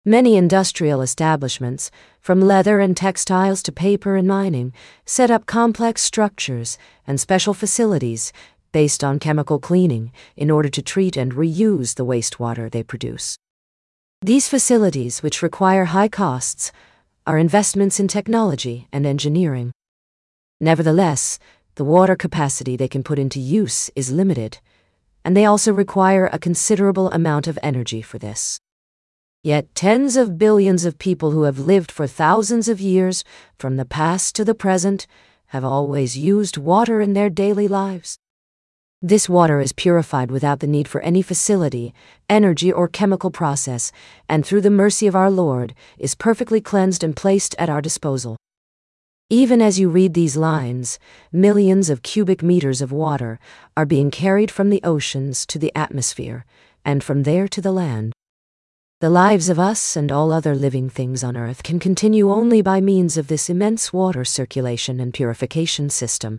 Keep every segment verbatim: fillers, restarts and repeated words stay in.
Many industrial establishments, from leather and textiles to paper and mining, set up complex structures and special facilities based on chemical cleaning in order to treat and reuse the wastewater they produce. These facilities, which require high costs, are investments in technology and engineering. Nevertheless, the water capacity they can put into use is limited, and they also require a considerable amount of energy for this. Yet tens of billions of people who have lived for thousands of years, from the past to the present, have always used water in their daily lives. This water is purified without the need for any facility, energy, or chemical process, and through the mercy of our Lord, is perfectly cleansed and placed at our disposal. Even as you read these lines, millions of cubic meters of water are being carried from the oceans to the atmosphere, and from there to the land. The lives of us and all other living things on earth can continue only by means of this immense water circulation and purification system.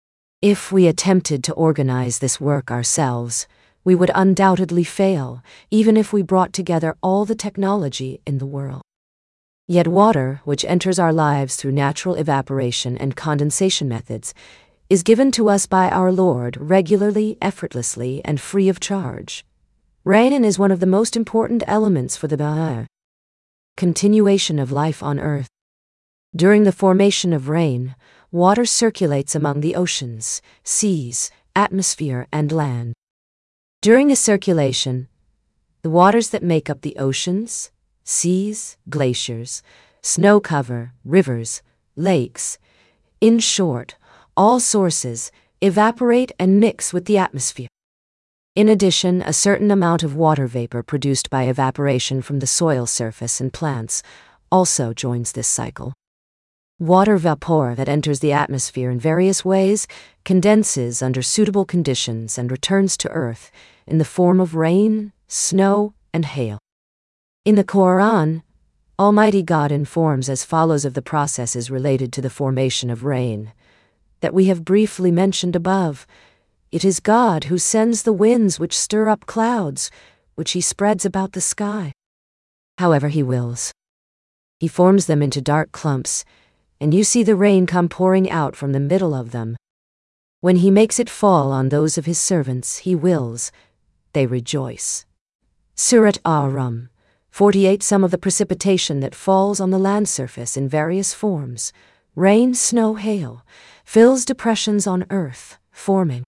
If we attempted to organize this work ourselves, we would undoubtedly fail, even if we brought together all the technology in the world. Yet water, which enters our lives through natural evaporation and condensation methods, is given to us by our Lord regularly, effortlessly, and free of charge. Rain is one of the most important elements for the continuation of life on earth. During the formation of rain, water circulates among the oceans, seas, atmosphere, and land. During the circulation, the waters that make up the oceans, seas, glaciers, snow cover, rivers, lakes, in short, all sources, evaporate and mix with the atmosphere. In addition, a certain amount of water vapor produced by evaporation from the soil surface and plants also joins this cycle. Water vapor that enters the atmosphere in various ways condenses under suitable conditions and returns to earth in the form of rain, snow, and hail. In the Quran, Almighty God informs as follows of the processes related to the formation of rain that we have briefly mentioned above. It is God who sends the winds which stir up clouds, which he spreads about the sky. However he wills. He forms them into dark clumps, and you see the rain come pouring out from the middle of them. When he makes it fall on those of his servants he wills, they rejoice. Surat Ar-Rum, forty-eight. Some of the precipitation that falls on the land surface in various forms, rain, snow, hail, fills depressions on earth, forming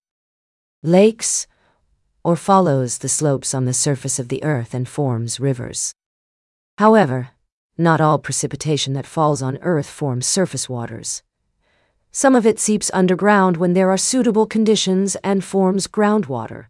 lakes, or follows the slopes on the surface of the earth and forms rivers. However, not all precipitation that falls on earth forms surface waters. Some of it seeps underground when there are suitable conditions and forms groundwater.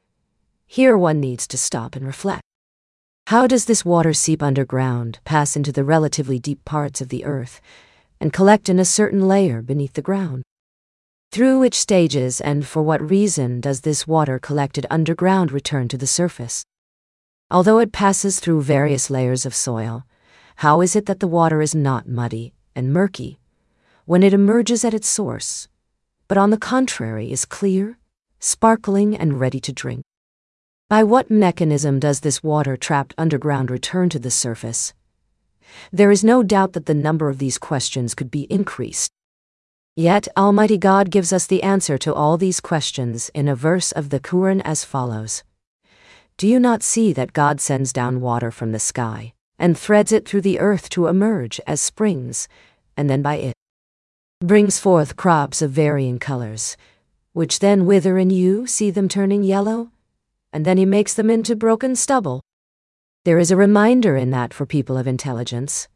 Here one needs to stop and reflect. How does this water seep underground, pass into the relatively deep parts of the earth, and collect in a certain layer beneath the ground? Through which stages and for what reason does this water collected underground return to the surface? Although it passes through various layers of soil, how is it that the water is not muddy and murky when it emerges at its source, but on the contrary is clear, sparkling, and ready to drink? By what mechanism does this water trapped underground return to the surface? There is no doubt that the number of these questions could be increased. Yet Almighty God gives us the answer to all these questions in a verse of the Quran as follows. Do you not see that God sends down water from the sky, and threads it through the earth to emerge as springs, and then by it brings forth crops of varying colors, which then wither and you see them turning yellow, and then he makes them into broken stubble? There is a reminder in that for people of intelligence.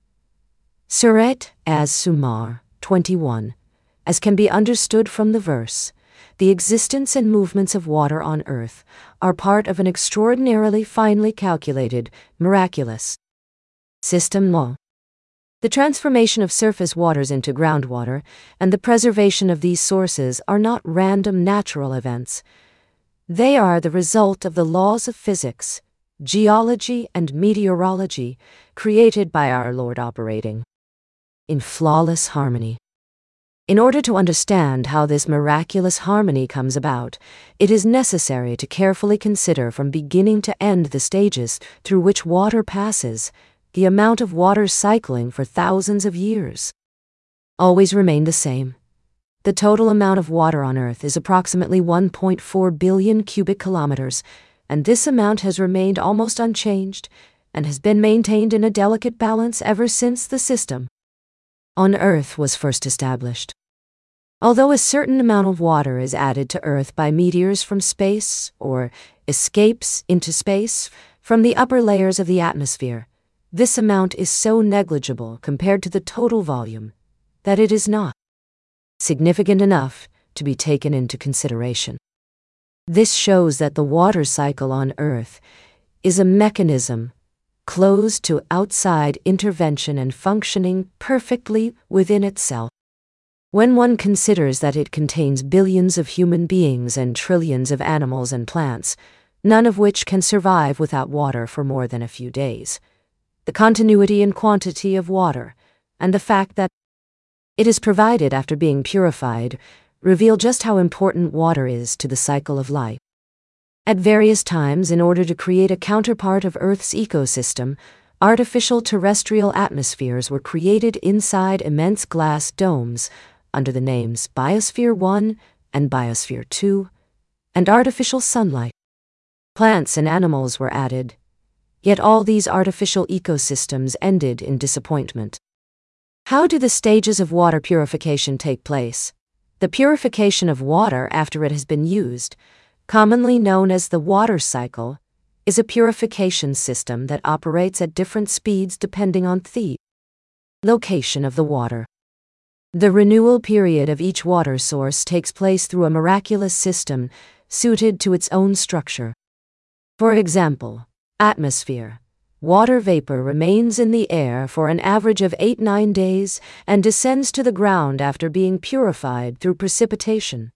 Surat Az-Zumar twenty-one. As can be understood from the verse, the existence and movements of water on earth are part of an extraordinarily finely calculated, miraculous system law. The transformation of surface waters into groundwater and the preservation of these sources are not random natural events. They are the result of the laws of physics, geology, and meteorology created by our Lord operating in flawless harmony. In order to understand how this miraculous harmony comes about, it is necessary to carefully consider from beginning to end the stages through which water passes, the amount of water cycling for thousands of years. Always remain the same. The total amount of water on Earth is approximately one point four billion cubic kilometers, and this amount has remained almost unchanged and has been maintained in a delicate balance ever since the system on Earth was first established. Although a certain amount of water is added to Earth by meteors from space or escapes into space from the upper layers of the atmosphere, this amount is so negligible compared to the total volume that it is not significant enough to be taken into consideration. This shows that the water cycle on Earth is a mechanism closed to outside intervention and functioning perfectly within itself. When one considers that it contains billions of human beings and trillions of animals and plants, none of which can survive without water for more than a few days, the continuity and quantity of water, and the fact that it is provided after being purified, reveal just how important water is to the cycle of life. At various times, in order to create a counterpart of Earth's ecosystem, artificial terrestrial atmospheres were created inside immense glass domes under the names Biosphere one and Biosphere two, and artificial sunlight. Plants and animals were added, yet all these artificial ecosystems ended in disappointment. How do the stages of water purification take place? The purification of water after it has been used, commonly known as the water cycle, is a purification system that operates at different speeds depending on the location of the water. The renewal period of each water source takes place through a miraculous system suited to its own structure. For example, atmosphere. Water vapor remains in the air for an average of eight to nine days and descends to the ground after being purified through precipitation.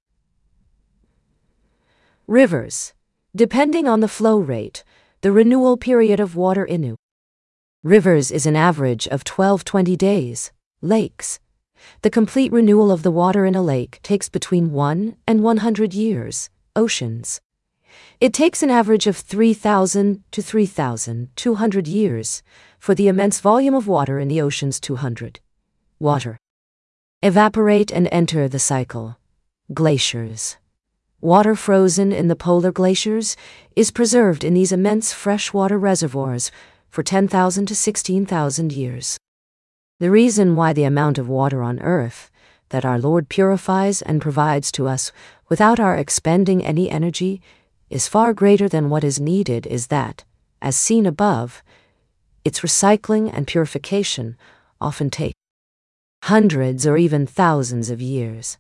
Rivers. Depending on the flow rate, the renewal period of water in rivers is an average of twelve to twenty days. Lakes. The complete renewal of the water in a lake takes between one and one hundred years. Oceans. It takes an average of three thousand to three thousand two hundred years for the immense volume of water in the oceans two hundred. Water. Evaporate and enter the cycle. Glaciers. Water frozen in the polar glaciers is preserved in these immense freshwater reservoirs for ten thousand to sixteen thousand years. The reason why the amount of water on Earth that our Lord purifies and provides to us without our expending any energy is far greater than what is needed is that, as seen above, its recycling and purification often take hundreds or even thousands of years.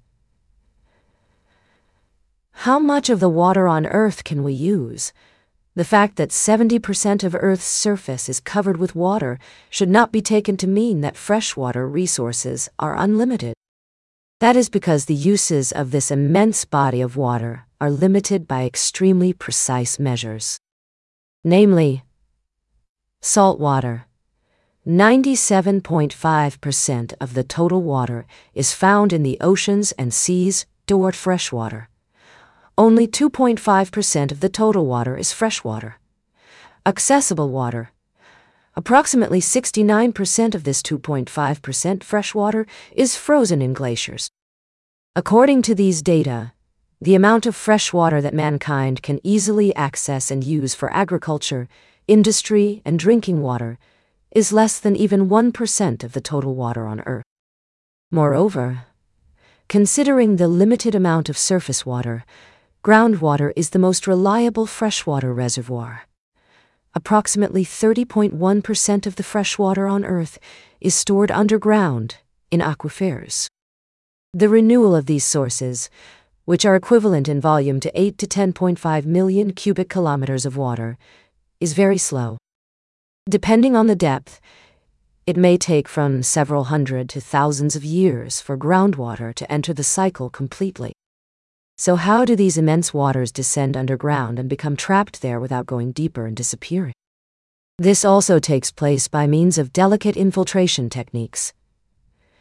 How much of the water on Earth can we use? The fact that seventy percent of Earth's surface is covered with water should not be taken to mean that freshwater resources are unlimited. That is because the uses of this immense body of water are limited by extremely precise measures. Namely, salt water. ninety-seven point five percent of the total water is found in the oceans and seas toward freshwater. Only two point five percent of the total water is freshwater. Accessible water. Approximately sixty-nine percent of this two point five percent freshwater is frozen in glaciers. According to these data, the amount of fresh water that mankind can easily access and use for agriculture, industry, and drinking water is less than even one percent of the total water on Earth. Moreover, considering the limited amount of surface water, groundwater is the most reliable freshwater reservoir. Approximately thirty point one percent of the freshwater on Earth is stored underground in aquifers. The renewal of these sources, which are equivalent in volume to eight to ten point five million cubic kilometers of water, is very slow. Depending on the depth, it may take from several hundred to thousands of years for groundwater to enter the cycle completely. So how do these immense waters descend underground and become trapped there without going deeper and disappearing? This also takes place by means of delicate infiltration techniques.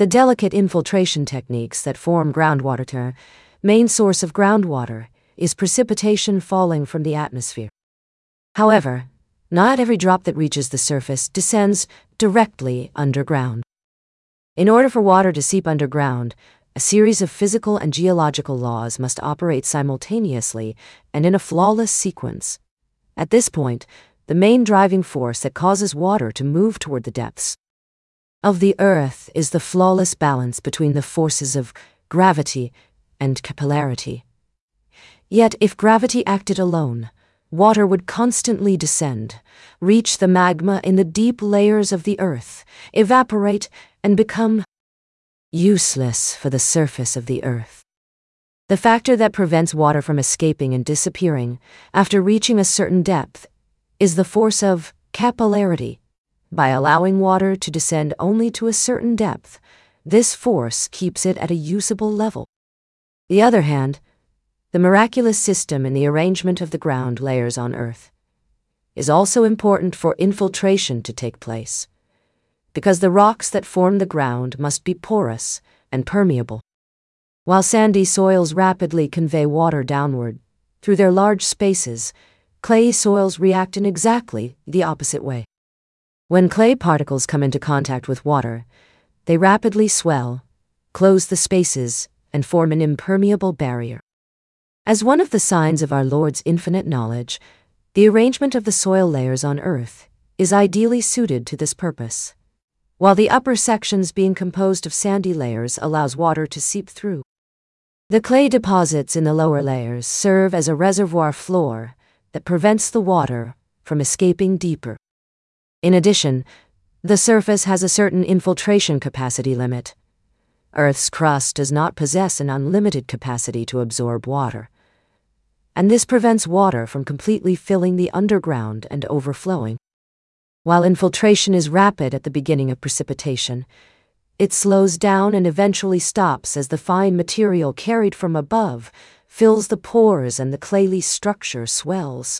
The delicate infiltration techniques that form groundwater. The main source of groundwater is precipitation falling from the atmosphere. However, not every drop that reaches the surface descends directly underground. In order for water to seep underground, a series of physical and geological laws must operate simultaneously and in a flawless sequence. At this point, the main driving force that causes water to move toward the depths of the earth is the flawless balance between the forces of gravity and capillarity. Yet, if gravity acted alone, water would constantly descend, reach the magma in the deep layers of the earth, evaporate, and become useless for the surface of the earth. The factor that prevents water from escaping and disappearing after reaching a certain depth is the force of capillarity. By allowing water to descend only to a certain depth, this force keeps it at a usable level. On the other hand, the miraculous system in the arrangement of the ground layers on Earth is also important for infiltration to take place, because the rocks that form the ground must be porous and permeable. While sandy soils rapidly convey water downward through their large spaces, clay soils react in exactly the opposite way. When clay particles come into contact with water, they rapidly swell, close the spaces, and form an impermeable barrier. As one of the signs of our Lord's infinite knowledge, the arrangement of the soil layers on Earth is ideally suited to this purpose, while the upper sections being composed of sandy layers allows water to seep through. The clay deposits in the lower layers serve as a reservoir floor that prevents the water from escaping deeper. In addition, the surface has a certain infiltration capacity limit. Earth's crust does not possess an unlimited capacity to absorb water, and this prevents water from completely filling the underground and overflowing. While infiltration is rapid at the beginning of precipitation, it slows down and eventually stops as the fine material carried from above fills the pores and the clayey structure swells.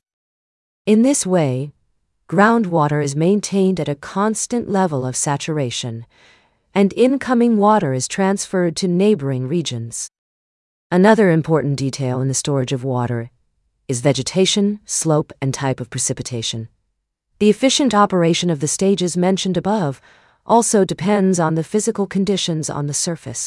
In this way, groundwater is maintained at a constant level of saturation, and incoming water is transferred to neighboring regions. Another important detail in the storage of water is vegetation, slope, and type of precipitation. The efficient operation of the stages mentioned above also depends on the physical conditions on the surface.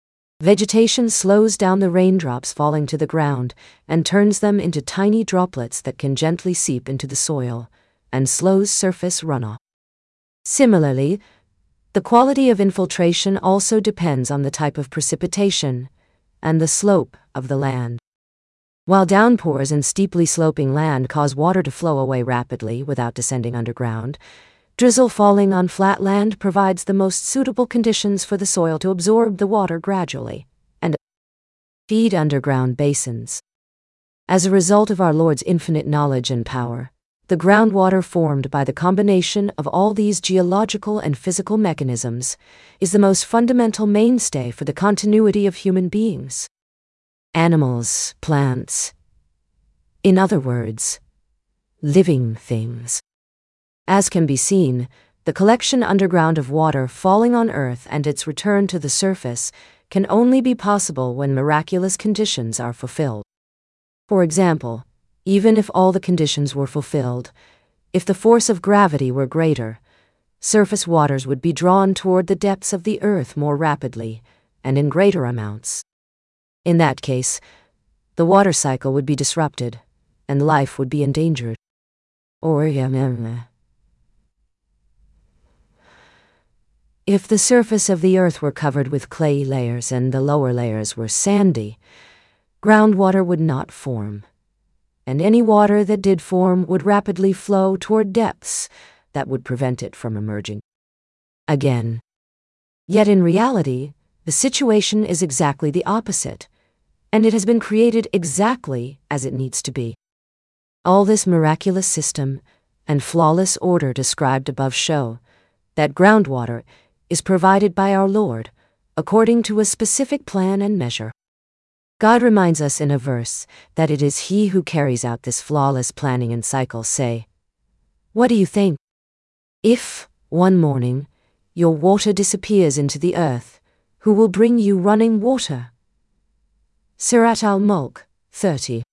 Vegetation slows down the raindrops falling to the ground and turns them into tiny droplets that can gently seep into the soil, and slows surface runoff. Similarly, the quality of infiltration also depends on the type of precipitation and the slope of the land. While downpours in steeply sloping land cause water to flow away rapidly without descending underground, drizzle falling on flat land provides the most suitable conditions for the soil to absorb the water gradually and feed underground basins. As a result of our Lord's infinite knowledge and power, the groundwater formed by the combination of all these geological and physical mechanisms is the most fundamental mainstay for the continuity of human beings, animals, plants, in other words, living things. As can be seen, the collection underground of water falling on Earth and its return to the surface can only be possible when miraculous conditions are fulfilled. For example, even if all the conditions were fulfilled, if the force of gravity were greater, surface waters would be drawn toward the depths of the earth more rapidly and in greater amounts. In that case, the water cycle would be disrupted and life would be endangered. Or, if the surface of the earth were covered with clay layers and the lower layers were sandy, groundwater would not form, and any water that did form would rapidly flow toward depths that would prevent it from emerging again. Yet in reality, the situation is exactly the opposite, and it has been created exactly as it needs to be. All this miraculous system and flawless order described above show that groundwater is provided by our Lord according to a specific plan and measure. God reminds us in a verse that it is He who carries out this flawless planning and cycle. Say, what do you think? If, one morning, your water disappears into the earth, who will bring you running water. Sirat al-Mulk, thirty.